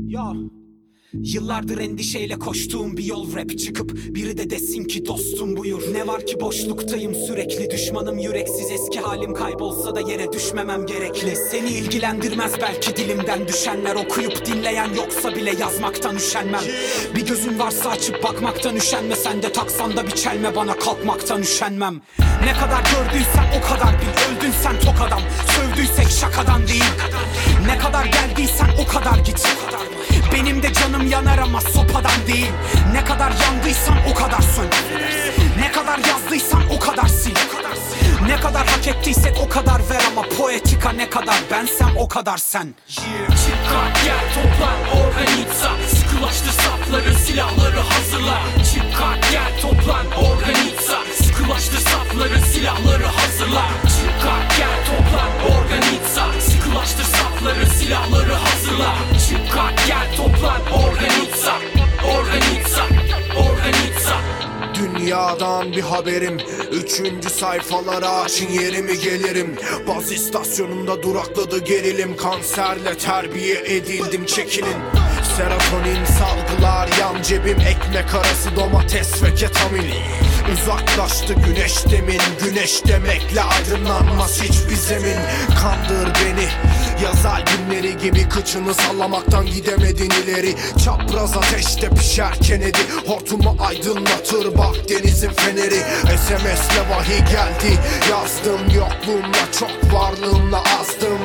Ya yıllardır endişeyle koştuğum bir yol, rap çıkıp biri de desin ki dostum buyur. Ne var ki boşluktayım sürekli, düşmanım yüreksiz, eski halim kaybolsa da yere düşmemem gerekli. Seni ilgilendirmez belki dilimden düşenler, okuyup dinleyen yoksa bile yazmaktan üşenmem. Bir gözün varsa açıp bakmaktan üşenme, sen de taksan da bir çelme bana kalkmaktan üşenmem. Ne kadar gördüysen o kadar bil, öldün sen tok adam, sövdüysek şakadan değil. Ne kadar geldiysen o kadar git. Benim de canım yanar ama sopadan değil. Ne kadar yandıysan o kadar sön. Ne kadar yazdıysan o kadar sil. Ne kadar hak ettiysek o kadar ver ama poetika ne kadar bensem o kadar sen. Çık gel toplan organiza, sıkılaştır safları, silahları hazırla. Çık gel toplan organiza, sıkılaştır safları, silahları hazırla. Çık gel toplan organiza, sıkılaştır safları, silahları hazırla. Çık gel toplan organiza, organiza, organiza. Dünyadan bir haberim, 3. sayfalara açın yerimi gelirim. Baz istasyonunda durakladı gerilim, kanserle terbiye edildim çekilin. Serotonin salgılar yan cebim, ekmek arası domates ve ketamin. Uzaklaştı güneş demin, güneş demekle aydınlanmaz hiçbir zemin. Kandır beni, yaz albümleri gibi kıçını sallamaktan gidemedin ileri. Çapraz ateşte pişerken edi, hortumu aydınlatır bak denizin feneri. SMS'le vahiy geldi, yazdım yokluğumla çok varlığımla azdım.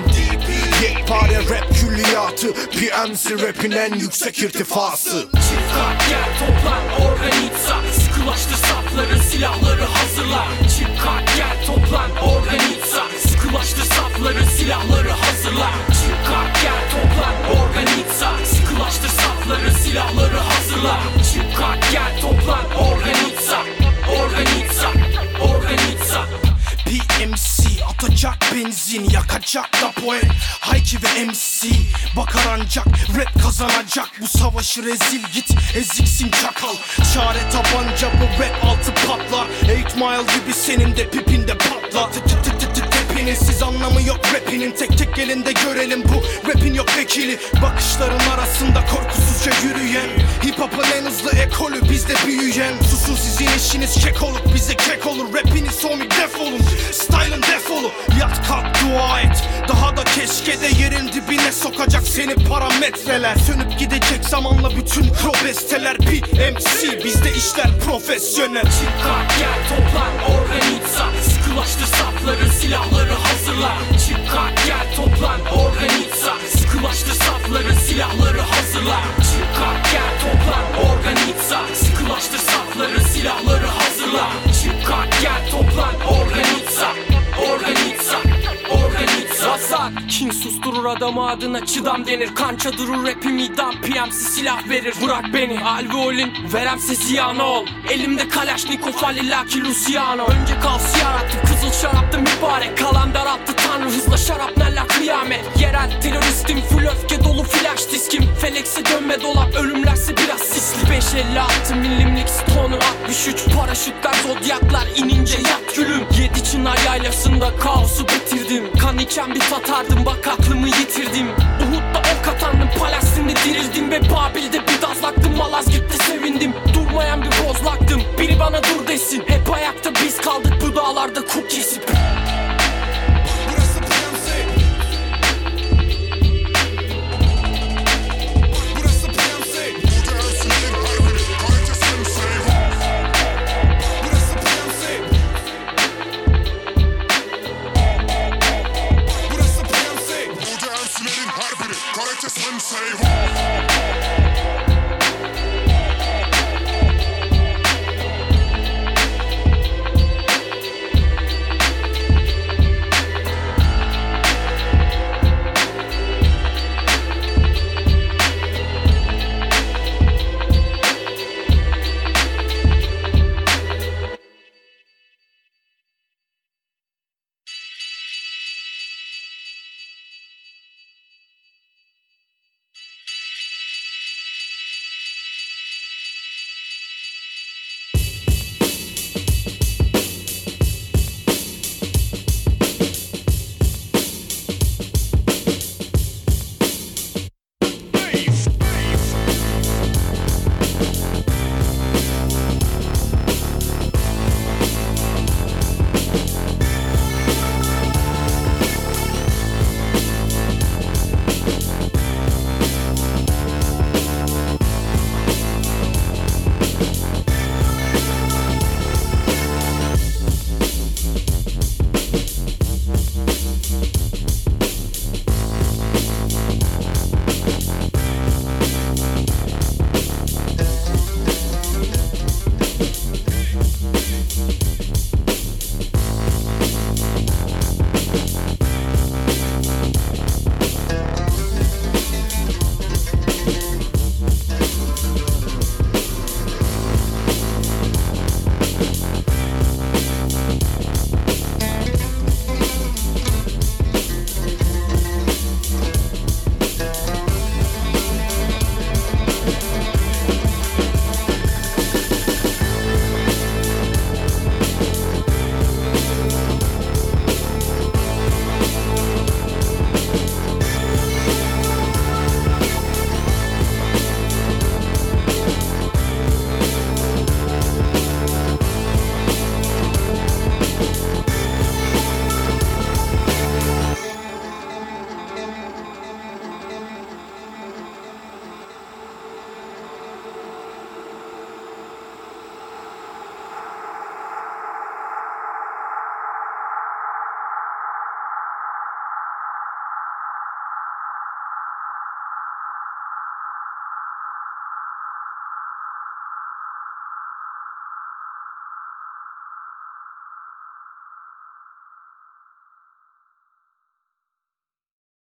Yekpare rap külliyatı, PMC rapin en yüksek irtifası. Çık gel toplan organiza, sıkılaştır safları, silahları hazırla. Çık gel toplan organiza, sıkılaştır safları, silahları hazırla. Çık gel toplan organiza, sıkılaştır safları, silahları hazırla. Çık gel toplan organiza, organiza, organiza. PMC atacak benzin, yakacak da poet, Hayki ve MC. Bakar ancak rap kazanacak, bu savaşı rezil git eziksin çakal. Çare tabanca bu rap altı patlar, 8 Mile gibi senin de pipinde patla. Siz anlamı yok rapinin, tek tek elinde görelim bu rapin yok vekili. Bakışların arasında korkusuzca yürüyen, hip hop'un en hızlı ekolü bizde büyüyen. Susun sizin işiniz kek olup bize kek olur, rapiniz homie defolun, style'ın defolu. Yat kalk dua et, daha da keşke de yerin dibine sokacak seni parametreler. Sönüp gidecek zamanla bütün pro besteler. PMC bizde işler profesyonel. Çık gel toplan organiza, sıkılaştır safları, silahları hazırla. Çık gel toplan organiza, sıkılaştır safları, silahları hazırla. Çık gel toplan organiza, sıkılaştır safları, silahları hazırla. Çık gel toplan organiza, organiza, organiza. Azat king susturur adamı, adına çıdam denir. Kança durur rapim idam, PMC silah verir. Bırak beni alveolin, veremse ziyana ol. Elimde Kalaşnikov alillaki Luciano. Önce kalsiyer attım, kızıl şaraptım mübarek. Kalan daralttı tanrı hızla şarapnella kıyamet. Yerel teröristim, full öfke dolu flash diskim. Felex'e dönme dolap, ölümlerse biraz sisli. 556 milimlik stoner 63. Paraşütler zodyaklar inince yat gülüm. 7 çınar yaylasında kaosu bitirdim. Kan içen bir tatardım, bak aklımı yitirdim. Uhud'da ok atandım, Palestin'de dirildim. Ve Babil'de bir dazlaktım, Malazgirt'te sevindim. Durmayan bir bozlaktım, biri bana dur desin. Hep ayakta biz kaldık bu dağlarda kurt kesip. Her biri karaktesinin save.